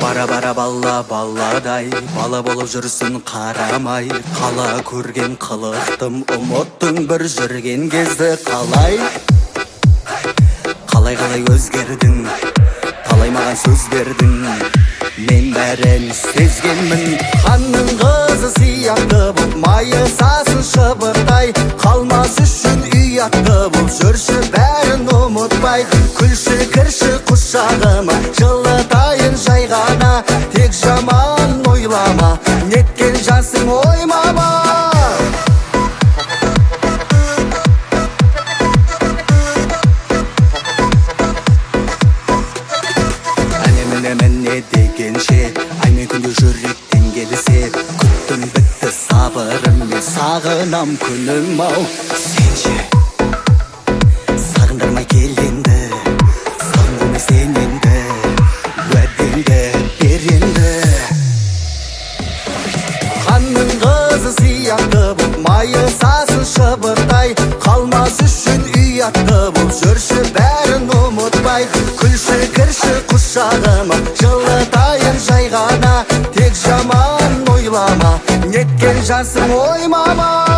Бара-бара балладай, бала болып жүрсін қарамай. Қала көрген қылықтым, ұмыттың бір жүрген кезді. Қалай өзгердің, талай маған сөз бердің. Мен бәрін сезгенмін. Ханның қызы сияқты бұл, майы сасын шыбыртай. Қалмас үшін ұятты бұл, жүрші бәрін ұмытпай. Күлші кірші құшағыма, жылытайын жай ғана. Тек жаман ойлама, неткен жансың оймама. Міне дегенше, ай мен күнде жүректен келсе. Күттім бітті сабырым, мен сағынам күнім ау. Сенше сағындырмай кел енді, сағындырмай сен енді, уәдеңді бер енді. Ханның қызы сияқты бұл, майы сасын шыбыртай. Қалмас үшін ұятты бұл, жүрші бәрін ұмытпай. Күлші кірші құшағыма, жылытайын жай ғана. Тек жаман ойлама, неткен жансың оймама.